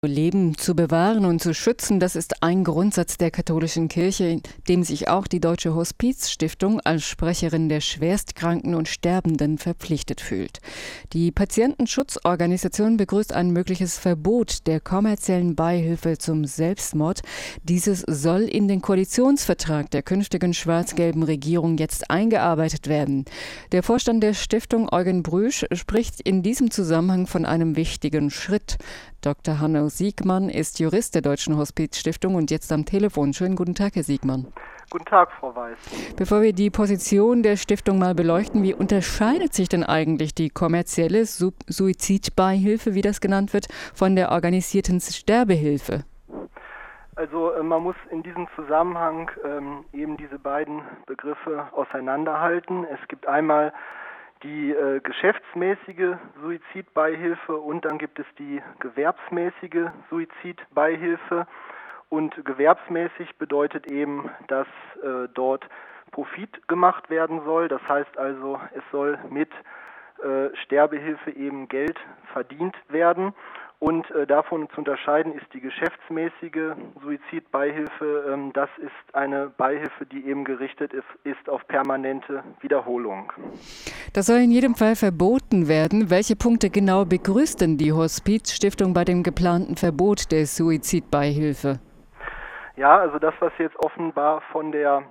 Leben zu bewahren und zu schützen, das ist ein Grundsatz der katholischen Kirche, dem sich auch die Deutsche Hospizstiftung als Sprecherin der Schwerstkranken und Sterbenden verpflichtet fühlt. Die Patientenschutzorganisation begrüßt ein mögliches Verbot der kommerziellen Beihilfe zum Selbstmord. Dieses soll in den Koalitionsvertrag der künftigen schwarz-gelben Regierung jetzt eingearbeitet werden. Der Vorstand der Stiftung, Eugen Brüsch, spricht in diesem Zusammenhang von einem wichtigen Schritt. Dr. Hanno Siegmann ist Jurist der Deutschen Hospizstiftung und jetzt am Telefon. Schönen guten Tag, Herr Siegmann. Guten Tag, Frau Weiß. Bevor wir die Position der Stiftung mal beleuchten, wie unterscheidet sich denn eigentlich die kommerzielle Suizidbeihilfe, wie das genannt wird, von der organisierten Sterbehilfe? Also man muss in diesem Zusammenhang eben diese beiden Begriffe auseinanderhalten. Es gibt einmal die geschäftsmäßige Suizidbeihilfe und dann gibt es die gewerbsmäßige Suizidbeihilfe. Und gewerbsmäßig bedeutet eben, dass dort Profit gemacht werden soll. Das heißt also, es soll mit Sterbehilfe eben Geld verdient werden. Und davon zu unterscheiden ist die geschäftsmäßige Suizidbeihilfe. Das ist eine Beihilfe, die eben gerichtet ist auf permanente Wiederholung. Das soll in jedem Fall verboten werden. Welche Punkte genau begrüßt denn die Hospizstiftung bei dem geplanten Verbot der Suizidbeihilfe? Ja, also das, was jetzt offenbar von der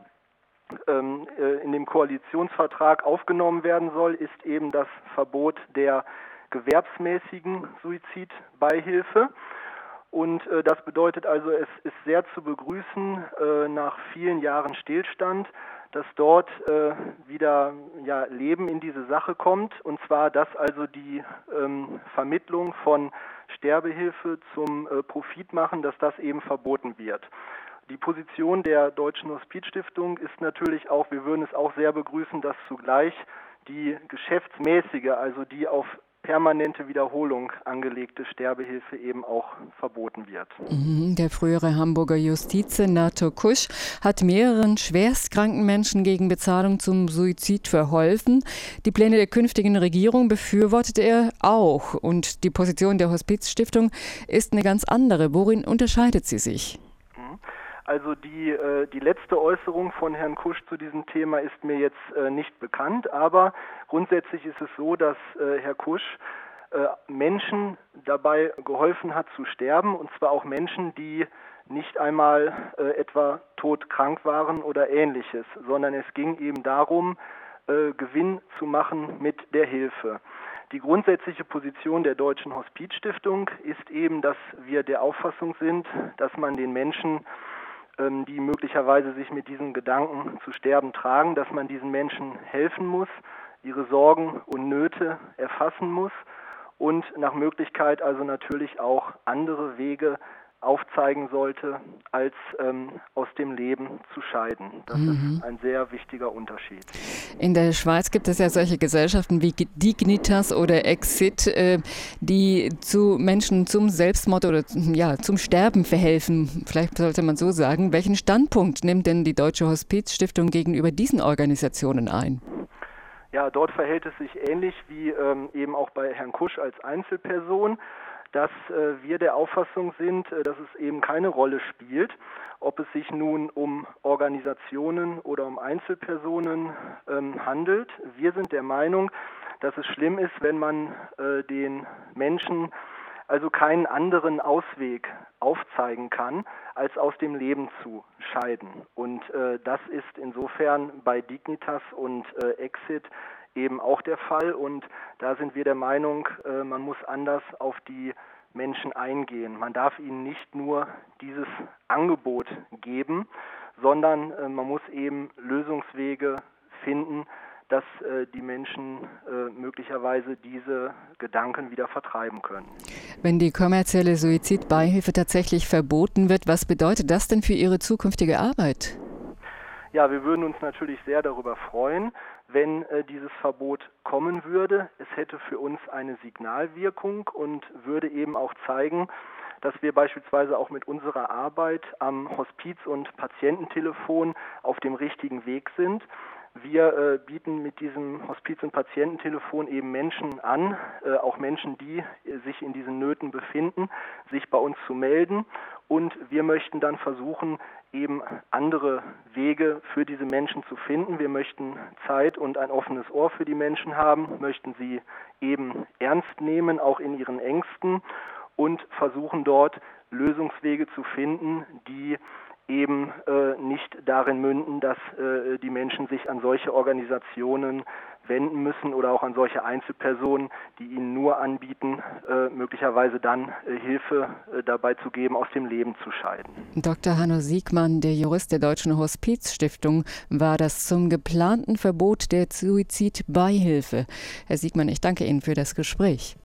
in dem Koalitionsvertrag aufgenommen werden soll, ist eben das Verbot der gewerbsmäßigen Suizidbeihilfe. Und das bedeutet also, es ist sehr zu begrüßen nach vielen Jahren Stillstand, dass dort wieder Leben in diese Sache kommt. Und zwar, dass also die Vermittlung von Sterbehilfe zum Profitmachen, dass das eben verboten wird. Die Position der Deutschen Hospizstiftung ist natürlich auch, wir würden es auch sehr begrüßen, dass zugleich die geschäftsmäßige, also die auf permanente Wiederholung angelegte Sterbehilfe eben auch verboten wird. Der frühere Hamburger Justizsenator Kusch hat mehreren schwerstkranken Menschen gegen Bezahlung zum Suizid verholfen. Die Pläne der künftigen Regierung befürwortet er auch. Und die Position der Hospizstiftung ist eine ganz andere. Worin unterscheidet sie sich? Also die letzte Äußerung von Herrn Kusch zu diesem Thema ist mir jetzt nicht bekannt, aber grundsätzlich ist es so, dass Herr Kusch Menschen dabei geholfen hat zu sterben, und zwar auch Menschen, die nicht einmal etwa todkrank waren oder Ähnliches, sondern es ging eben darum, Gewinn zu machen mit der Hilfe. Die grundsätzliche Position der Deutschen Hospizstiftung ist eben, dass wir der Auffassung sind, dass man den Menschen, die möglicherweise sich mit diesen Gedanken zu sterben tragen, dass man diesen Menschen helfen muss, ihre Sorgen und Nöte erfassen muss und nach Möglichkeit also natürlich auch andere Wege aufzeigen sollte, als aus dem Leben zu scheiden. Das ist ein sehr wichtiger Unterschied. In der Schweiz gibt es ja solche Gesellschaften wie Dignitas oder Exit, die zu Menschen zum Selbstmord oder zum Sterben verhelfen. Vielleicht sollte man so sagen. Welchen Standpunkt nimmt denn die Deutsche Hospizstiftung gegenüber diesen Organisationen ein? Ja, dort verhält es sich ähnlich wie eben auch bei Herrn Kusch als Einzelperson, dass wir der Auffassung sind, dass es eben keine Rolle spielt, ob es sich nun um Organisationen oder um Einzelpersonen handelt. Wir sind der Meinung, dass es schlimm ist, wenn man den Menschen also keinen anderen Ausweg aufzeigen kann, als aus dem Leben zu scheiden. Und das ist insofern bei Dignitas und Exit eben auch der Fall, und da sind wir der Meinung, man muss anders auf die Menschen eingehen. Man darf ihnen nicht nur dieses Angebot geben, sondern man muss eben Lösungswege finden, dass die Menschen möglicherweise diese Gedanken wieder vertreiben können. Wenn die kommerzielle Suizidbeihilfe tatsächlich verboten wird, was bedeutet das denn für Ihre zukünftige Arbeit? Ja, wir würden uns natürlich sehr darüber freuen, wenn dieses Verbot kommen würde. Es hätte für uns eine Signalwirkung und würde eben auch zeigen, dass wir beispielsweise auch mit unserer Arbeit am Hospiz- und Patiententelefon auf dem richtigen Weg sind. Wir bieten mit diesem Hospiz- und Patiententelefon eben Menschen an, auch Menschen, die sich in diesen Nöten befinden, sich bei uns zu melden. Und wir möchten dann versuchen, eben andere Wege für diese Menschen zu finden. Wir möchten Zeit und ein offenes Ohr für die Menschen haben, möchten sie eben ernst nehmen, auch in ihren Ängsten, und versuchen dort Lösungswege zu finden, die eben nicht darin münden, dass die Menschen sich an solche Organisationen wenden müssen oder auch an solche Einzelpersonen, die ihnen nur anbieten, möglicherweise dann Hilfe dabei zu geben, aus dem Leben zu scheiden. Dr. Hanno Siegmann, der Jurist der Deutschen Hospizstiftung, war das zum geplanten Verbot der Suizidbeihilfe. Herr Siegmann, ich danke Ihnen für das Gespräch.